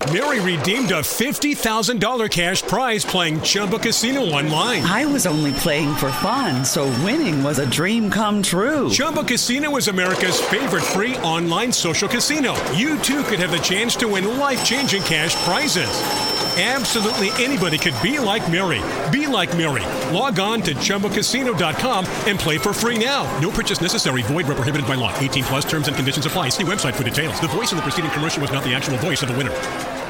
Mary redeemed a $50,000 cash prize playing Chumba Casino online. I was only playing for fun, so winning was a dream come true. Chumba Casino is America's favorite free online social casino. You too could have the chance to win life-changing cash prizes. Absolutely anybody could be like Mary. Be like Mary. Log on to ChumbaCasino.com and play for free now. No purchase necessary. Void where prohibited by law. 18 plus terms and conditions apply. See website for details. The voice in the preceding commercial was not the actual voice of the winner.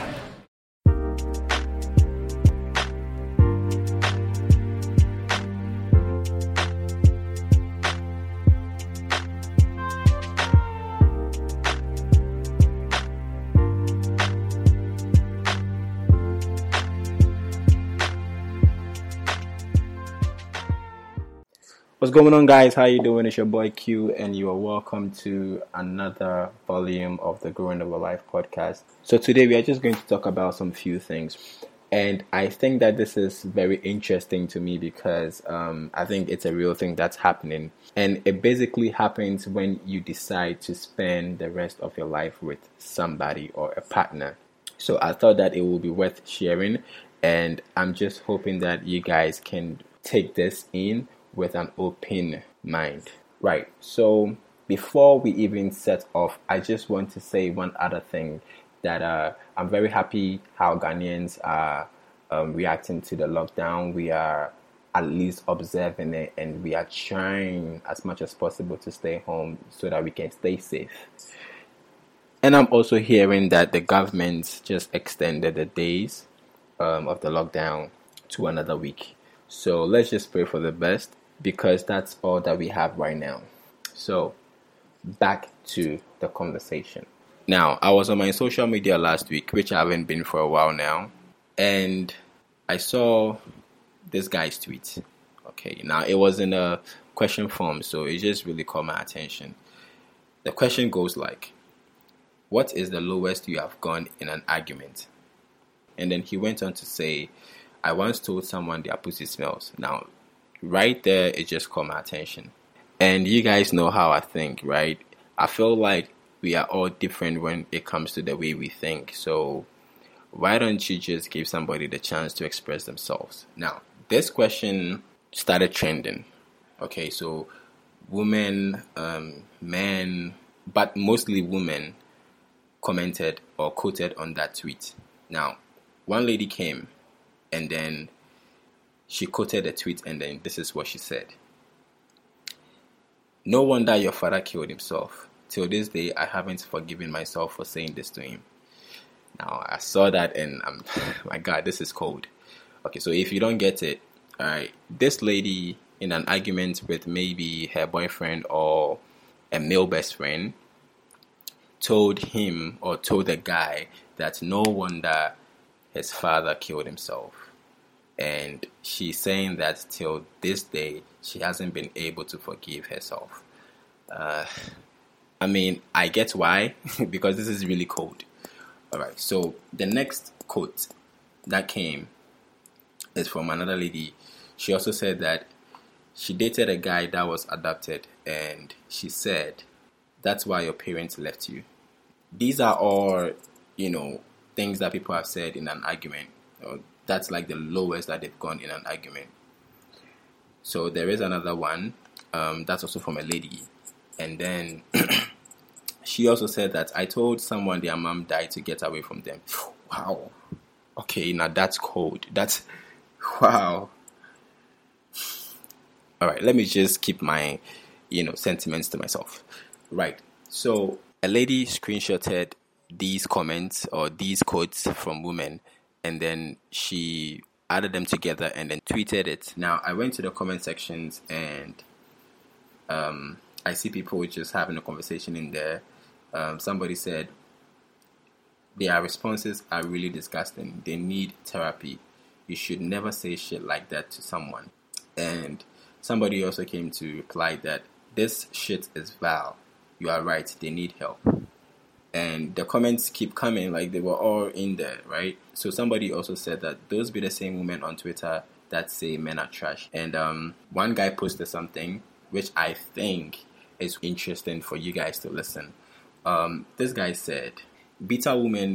What's going on, guys? How you doing? It's your boy Q, and you are welcome to another volume of the Growing Over Life podcast. So today we are just going to talk about some few things, and I think that this is very interesting to me because I think it's a real thing that's happening, and it basically happens when you decide to spend the rest of your life with somebody or a partner. So I thought that it will be worth sharing, and I'm just hoping that you guys can take this in with an open mind. Right, so before we even set off, I just want to say one other thing, that I'm very happy how Ghanaians are reacting to the lockdown. We are at least observing it, and we are trying as much as possible to stay home so that we can stay safe. And I'm also hearing that the government just extended the days of the lockdown to another week. So let's just pray for the best, because that's all that we have right now. So back to the conversation. Now, I was on my social media last week, which I haven't been for a while now, and I saw this guy's tweet. Okay, now it was in a question form, so it just really caught my attention. The question goes like, what is the lowest you have gone in an argument? And then he went on to say, I once told someone their pussy smells. Now, right there, it just caught my attention. And you guys know how I think, right? I feel like we are all different when it comes to the way we think. So why don't you just give somebody the chance to express themselves? Now, this question started trending. Okay, so women, men, but mostly women commented or quoted on that tweet. Now, one lady came and then she quoted a tweet, and then this is what she said. No wonder your father killed himself. Till this day, I haven't forgiven myself for saying this to him. Now, I saw that and I'm, my God, this is cold. Okay, so if you don't get it, all right, this lady in an argument with maybe her boyfriend or a male best friend told him or told the guy that no wonder his father killed himself. And she's saying that till this day, she hasn't been able to forgive herself. I mean, I get why, because this is really cold. All right, so the next quote that came is from another lady. She also said that she dated a guy that was adopted, and she said, that's why your parents left you. These are all, things that people have said in an argument. That's like the lowest that they've gone in an argument. So there is another one. That's also from a lady. And then she also said that I told someone their mom died to get away from them. Wow. Okay, now that's cold. That's, wow. All right, let me just keep my, sentiments to myself. Right. So a lady screenshotted these comments or these quotes from women, and then she added them together and then tweeted it. Now, I went to the comment sections and I see people just having a conversation in there. Somebody said, their responses are really disgusting. They need therapy. You should never say shit like that to someone. And somebody also came to reply that this shit is vile. You are right. They need help. And the comments keep coming, like they were all in there, right? So somebody also said that those be the same women on Twitter that say men are trash. And one guy posted something which I think is interesting for you guys to listen. This guy said, bitter women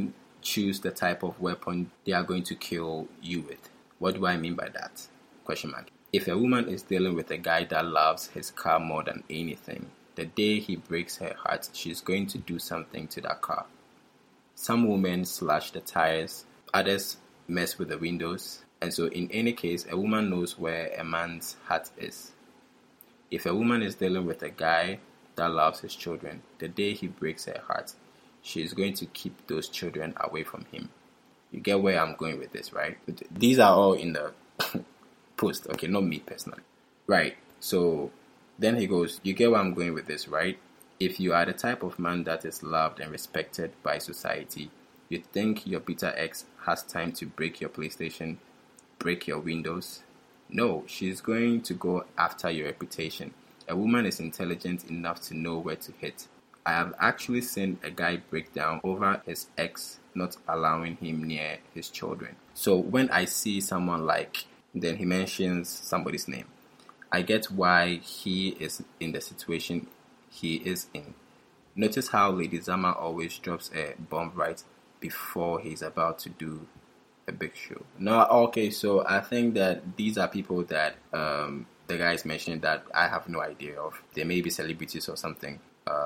choose the type of weapon they are going to kill you with. What do I mean by that? Question mark. If a woman is dealing with a guy that loves his car more than anything, the day he breaks her heart, she's going to do something to that car. Some women slash the tires, others mess with the windows. And so in any case, a woman knows where a man's heart is. If a woman is dealing with a guy that loves his children, the day he breaks her heart, she is going to keep those children away from him. You get where I'm going with this, right? These are all in the post, okay, not me personally. Right, so then he goes, you get where I'm going with this, right? If you are the type of man that is loved and respected by society, you think your bitter ex has time to break your PlayStation, break your windows? No, she's going to go after your reputation. A woman is intelligent enough to know where to hit. I have actually seen a guy break down over his ex not allowing him near his children. So when I see someone like, then he mentions somebody's name, I get why he is in the situation he is in. Notice how Lady Zama always drops a bomb right before he's about to do a big show. No, okay, so I think that these are people that the guys mentioned that I have no idea of. They may be celebrities or something.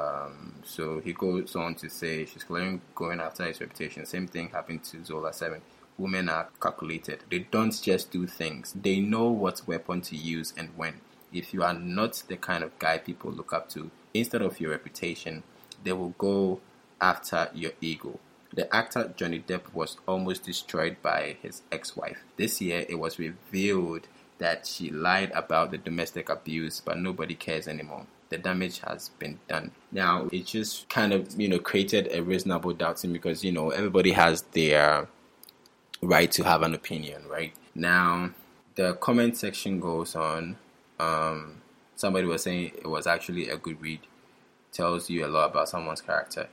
So he goes on to say she's clearly going after his reputation. Same thing happened to Zola 7. Women are calculated. They don't just do things. They know what weapon to use and when. If you are not the kind of guy people look up to, instead of your reputation, they will go after your ego. The actor Johnny Depp was almost destroyed by his ex-wife. This year, it was revealed that she lied about the domestic abuse, but nobody cares anymore. The damage has been done. Now, it just kind of, created a reasonable doubt in me because, everybody has their right to have an opinion, right? Now, the comment section goes on. Somebody was saying it was actually a good read. Tells you a lot about someone's character.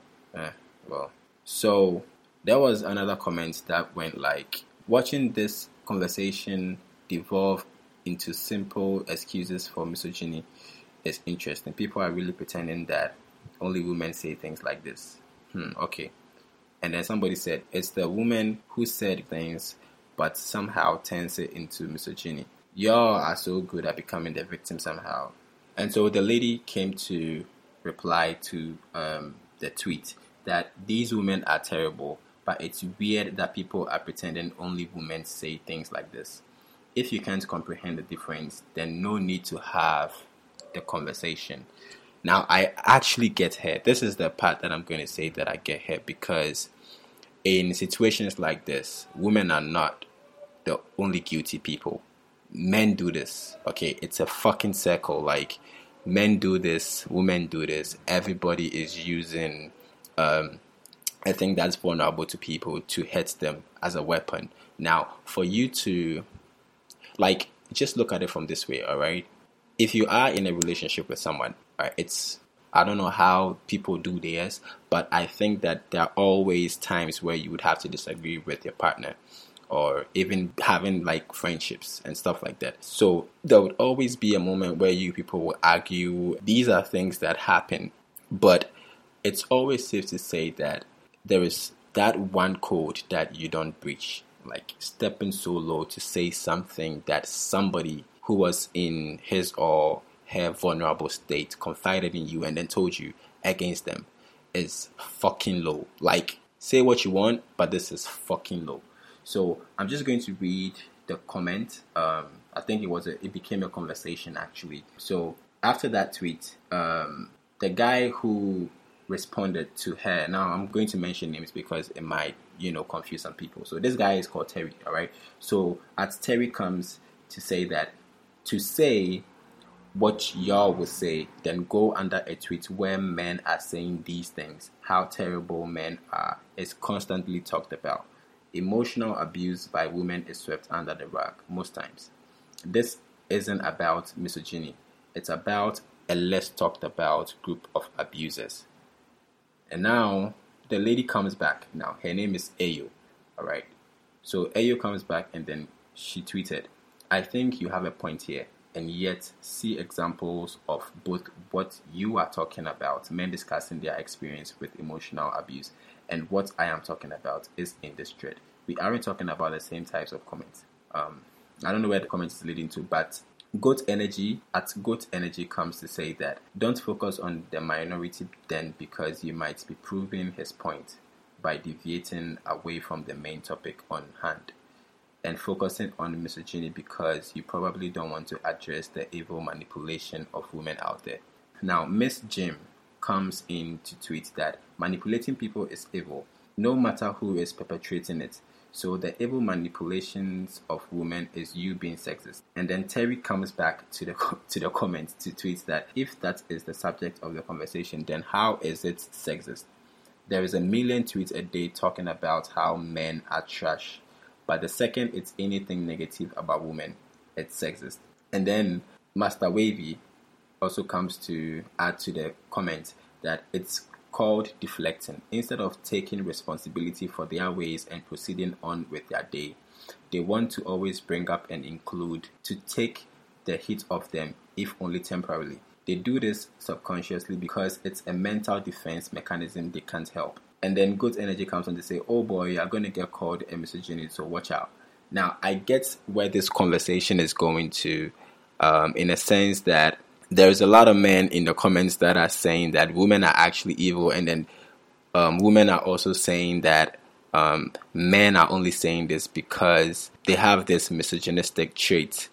So there was another comment that went like, watching this conversation devolve into simple excuses for misogyny is interesting. People are really pretending that only women say things like this. Okay. And then somebody said, it's the woman who said things but somehow turns it into misogyny. Y'all are so good at becoming the victim somehow. And so the lady came to reply to the tweet that these women are terrible, but it's weird that people are pretending only women say things like this. If you can't comprehend the difference, then no need to have the conversation. Now, I actually get her. This is the part that I'm going to say that I get her, because in situations like this, women are not the only guilty people. Men do this, okay? It's a fucking circle. Like, men do this, women do this. Everybody is using I think that's vulnerable to people to hit them as a weapon. Now, for you to, like, just look at it from this way, all right? If you are in a relationship with someone, it's, I don't know how people do theirs, but I think that there are always times where you would have to disagree with your partner, or even having like friendships and stuff like that. So there would always be a moment where you people will argue. These are things that happen, but it's always safe to say that there is that one code that you don't breach, like stepping so low to say something that somebody who was in his or her vulnerable state confided in you and then told you against them is fucking low. Like, say what you want, but this is fucking low. So I'm just going to read the comment. I think it became a conversation actually. So after that tweet, the guy who responded to her, now I'm going to mention names because it might, confuse some people. So this guy is called Terry, all right? So as Terry comes to say that, to say what y'all would say, then go under a tweet where men are saying these things, how terrible men are, is constantly talked about. Emotional abuse by women is swept under the rug most times. This isn't about misogyny. It's about a less talked about group of abusers. And now the lady comes back. Now her name is Ayo. Alright. So Ayo comes back and then she tweeted, I think you have a point here, and yet see examples of both what you are talking about, men discussing their experience with emotional abuse, And what I am talking about is in this thread. We aren't talking about the same types of comments. I don't know where the comment is leading to, but Goat Energy comes to say that don't focus on the minority then, because you might be proving his point by deviating away from the main topic on hand and focusing on misogyny, because you probably don't want to address the evil manipulation of women out there. Now, Miss Jim comes in to tweet that manipulating people is evil, no matter who is perpetrating it. So the evil manipulations of women is you being sexist. And then Terry comes back to the comments to tweet that if that is the subject of the conversation, then how is it sexist? There is a million tweets a day talking about how men are trash, but the second it's anything negative about women, it's sexist. And then Master Wavy also comes to add to the comment that it's called deflecting. Instead of taking responsibility for their ways and proceeding on with their day, they want to always bring up and include to take the hit off them, if only temporarily. They do this subconsciously because it's a mental defense mechanism they can't help. And then Good Energy comes on to say, oh boy, you're going to get called a misogynist, so watch out. Now, I get where this conversation is going to, in a sense that there's a lot of men in the comments that are saying that women are actually evil, and then women are also saying that men are only saying this because they have this misogynistic trait,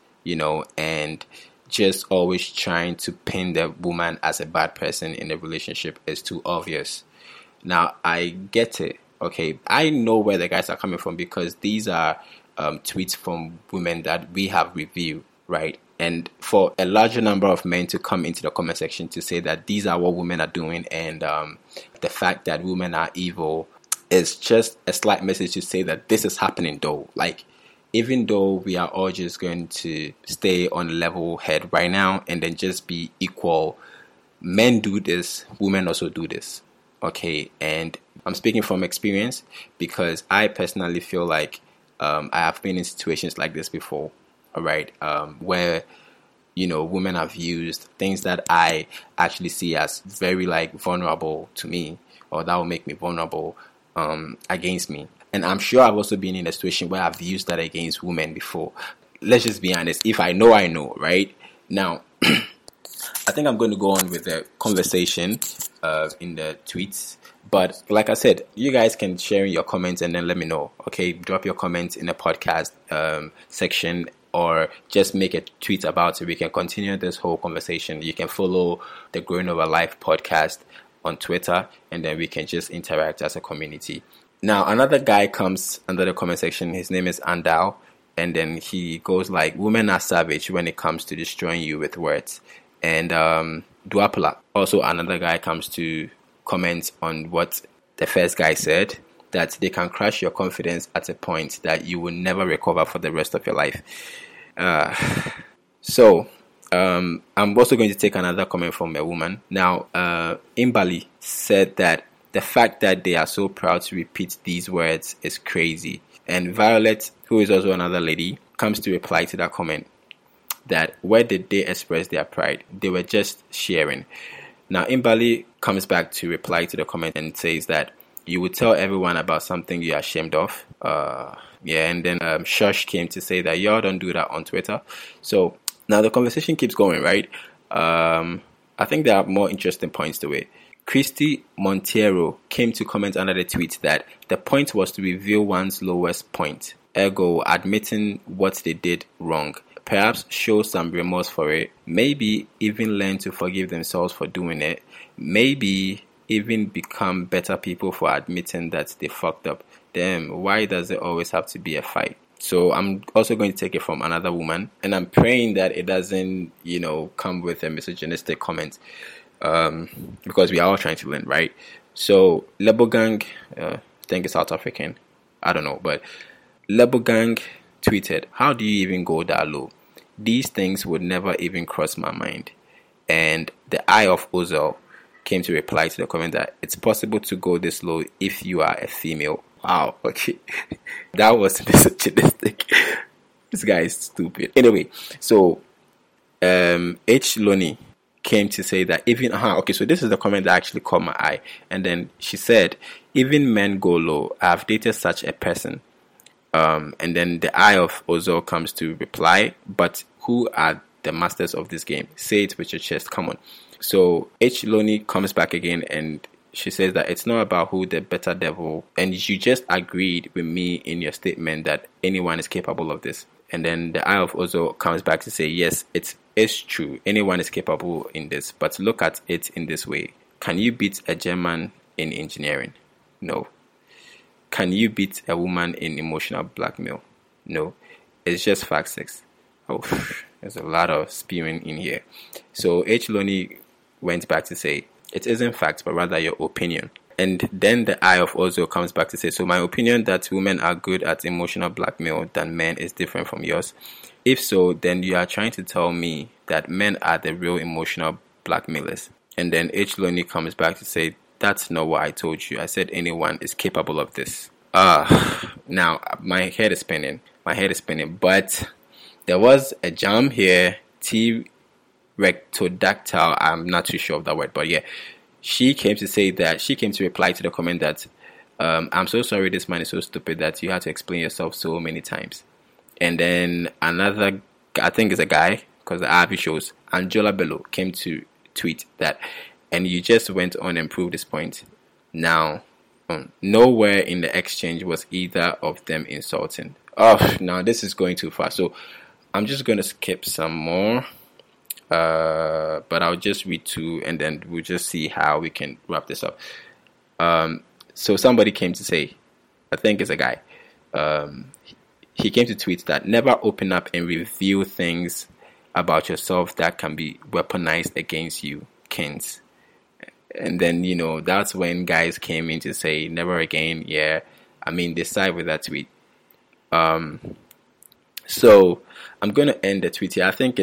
and just always trying to pin the woman as a bad person in the relationship is too obvious. Now, I get it. Okay, I know where the guys are coming from, because these are tweets from women that we have reviewed, right? And for a larger number of men to come into the comment section to say that these are what women are doing, and the fact that women are evil is just a slight message to say that this is happening though. Like, even though we are all just going to stay on level head right now and then just be equal, men do this, women also do this. Okay, and I'm speaking from experience, because I personally feel like I have been in situations like this before. All right, where women have used things that I actually see as very vulnerable to me, or that will make me vulnerable against me. And I'm sure I've also been in a situation where I've used that against women before. Let's just be honest. If I know, I know, right? Now, I think I'm going to go on with the conversation in the tweets. But like I said, you guys can share your comments and then let me know. Okay, drop your comments in the podcast section, or just make a tweet about it. We can continue this whole conversation. You can follow the Growing Over Life podcast on Twitter, and then we can just interact as a community. Now, another guy comes under the comment section. His name is Andal, and then he goes like, women are savage when it comes to destroying you with words. And Duapala, also another guy, comes to comment on what the first guy said, that they can crush your confidence at a point that you will never recover for the rest of your life. So I'm also going to take another comment from a woman. Now, Imbali said that the fact that they are so proud to repeat these words is crazy. And Violet, who is also another lady, comes to reply to that comment that where did they express their pride? They were just sharing. Now, Imbali comes back to reply to the comment and says that you would tell everyone about something you're ashamed of. And then Shush came to say that y'all don't do that on Twitter. So now the conversation keeps going, right? I think there are more interesting points to it. Christy Monteiro came to comment under the tweet that the point was to reveal one's lowest point, ergo admitting what they did wrong. Perhaps show some remorse for it. Maybe even learn to forgive themselves for doing it. Maybe even become better people for admitting that they fucked up. Damn, why does it always have to be a fight? So I'm also going to take it from another woman, and I'm praying that it doesn't, come with a misogynistic comment, because we are all trying to learn, right? So Lebogang, I think it's South African, I don't know, but Lebogang tweeted, how do you even go that low? These things would never even cross my mind. And the Eye of Ozel came to reply to the comment that it's possible to go this low if you are a female. Wow, okay. That was misogynistic. This guy is stupid. Anyway, so H. Loney came to say that so this is the comment that actually caught my eye. And then she said, even men go low. I've dated such a person. And then the eye of Ozo comes to reply, but who are the masters of this game? Say it with your chest. Come on. So H. Loney comes back again and she says that it's not about who the better devil, and you just agreed with me in your statement that anyone is capable of this. And then the eye of Ozo comes back to say, yes, it's true. Anyone is capable in this, but look at it in this way. Can you beat a German in engineering? No. Can you beat a woman in emotional blackmail? No. It's just fact 6. Oh, there's a lot of spewing in here. So H. Loney went back to say, it isn't fact, but rather your opinion. And then the eye of Ozo comes back to say, so my opinion that women are good at emotional blackmail than men is different from yours. If so, then you are trying to tell me that men are the real emotional blackmailers. And then H. Loney comes back to say, that's not what I told you. I said anyone is capable of this. Now my head is spinning. But there was a jam here. T-rectodactyl. I'm not too sure of that word, but yeah. She came to reply to the comment that I'm so sorry this man is so stupid that you had to explain yourself so many times. And then another, I think it's a guy, because the RP shows, Angela Bello came to tweet that, and you just went on and proved this point. Now, nowhere in the exchange was either of them insulting. Oh, now this is going too far. So I'm just going to skip some more. But I'll just read 2 and then we'll just see how we can wrap this up. So somebody came to say, I think it's a guy. He came to tweet that never open up and reveal things about yourself that can be weaponized against you, Kins. And then, that's when guys came in to say, never again. Yeah, I mean, they side with that tweet. So I'm going to end the tweet here. I think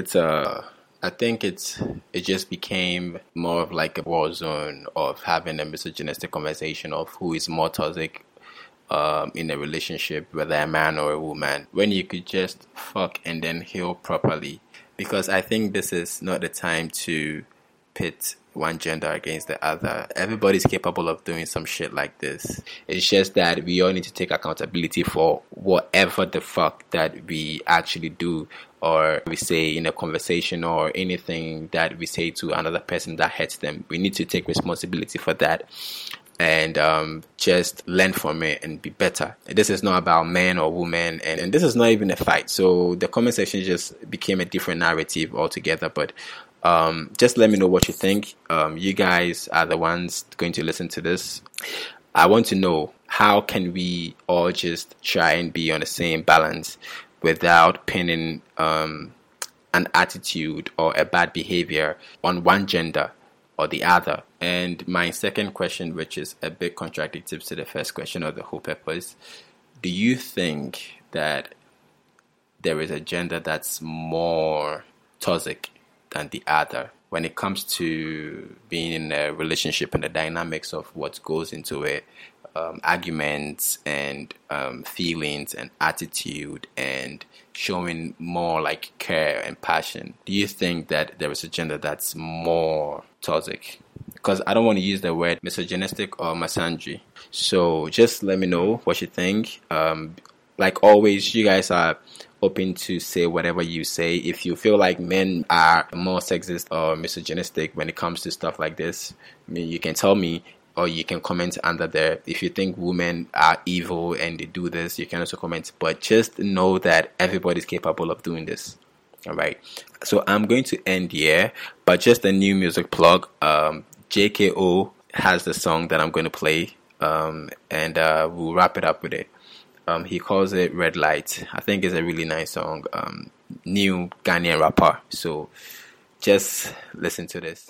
it just became more of like a war zone of having a misogynistic conversation of who is more toxic in a relationship, whether a man or a woman, when you could just fuck and then heal properly. Because I think this is not the time to pit one gender against the other. Everybody's capable of doing some shit like this. It's just that we all need to take accountability for whatever the fuck that we actually do or we say in a conversation or anything that we say to another person that hurts them. We need to take responsibility for that and just learn from it and be better. This is not about men or women, and this is not even a fight. So the comment section just became a different narrative altogether. But just let me know what you think. You guys are the ones going to listen to this. I want to know, how can we all just try and be on the same balance without pinning an attitude or a bad behavior on one gender or the other? And my second question, which is a bit contradictory to the first question or the whole purpose, do you think that there is a gender that's more toxic than the other when it comes to being in a relationship and the dynamics of what goes into it, arguments and feelings and attitude and showing more like care and passion? Do you think that there is a gender that's more toxic? Because I don't want to use the word misogynistic or misandry. So just let me know what you think. Like always, you guys are open to say whatever you say. If you feel like men are more sexist or misogynistic when it comes to stuff like this, I mean, you can tell me, or you can comment under there. If you think women are evil and they do this, you can also comment. But just know that everybody's capable of doing this. All right. So I'm going to end here, but just a new music plug. JKO has the song that I'm going to play, and we'll wrap it up with it. He calls it Red Light. I think it's a really nice song. New Ghanaian rapper. So just listen to this.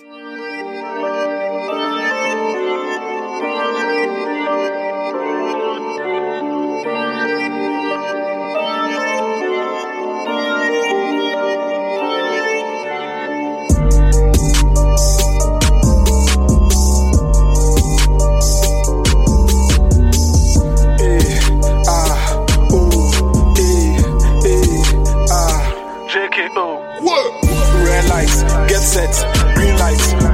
Red lights, get set, green lights,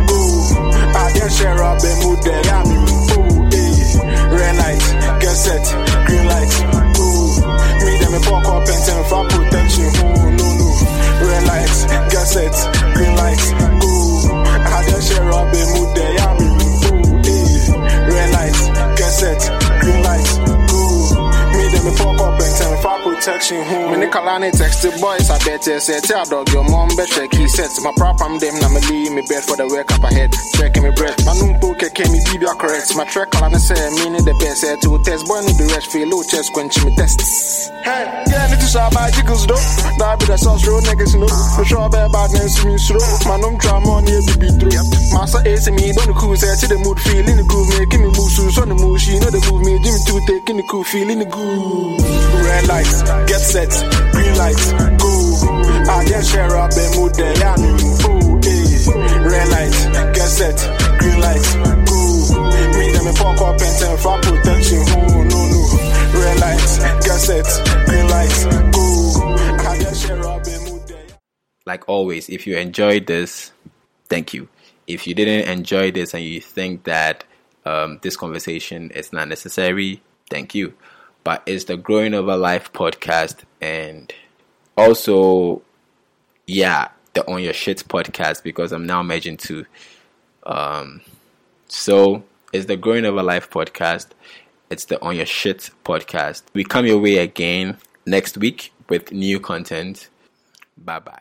me fuck up and tell me for protection home. Me Nicolani text the boys, I bet you say tell dog your mom better key sets. My problem them na me leave me bed for the wake up ahead. Checking me breath. My numpo came me be correct. My track and say meaning the best to test boy need the rest feel low chest quench me test. Hey, yeah, need to start by jiggles though. That be the sauce real niggas know. For sure bad badness me slow. My num drama on the be through. Master ace me don't cool say to the mood feel in the groove making me move so on the move she know the move me Jimmy to take in the cool feel in the groove. Red lights, get set, green lights, go. I just share up the mood there, yeah, red lights, get set, green lights, go. Me them fuck up and tell for protection, oh no. Red lights, get set, green lights, go. I just share up the mood there. Like always, if you enjoyed this, thank you. If you didn't enjoy this and you think that this conversation is not necessary, thank you. But it's the Growing Over Life podcast, and also, yeah, the On Your Shit podcast, because I'm now merging two. So it's the Growing Over Life podcast. It's the On Your Shit podcast. We come your way again next week with new content. Bye bye.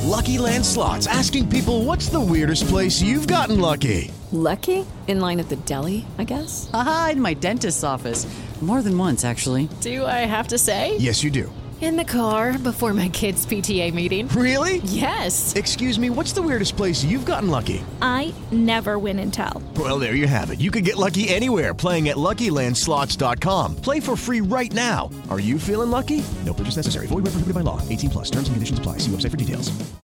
Lucky Land Slots, asking people, what's the weirdest place you've gotten lucky? Lucky? In line at the deli, I guess? Aha, in my dentist's office. More than once, actually. Do I have to say? Yes, you do. In the car before my kids' PTA meeting. Really? Yes. Excuse me, what's the weirdest place you've gotten lucky? I never win and tell. Well, there you have it. You can get lucky anywhere, playing at LuckyLandSlots.com. Play for free right now. Are you feeling lucky? No purchase necessary. Void where prohibited by law. 18+. Terms and conditions apply. See website for details.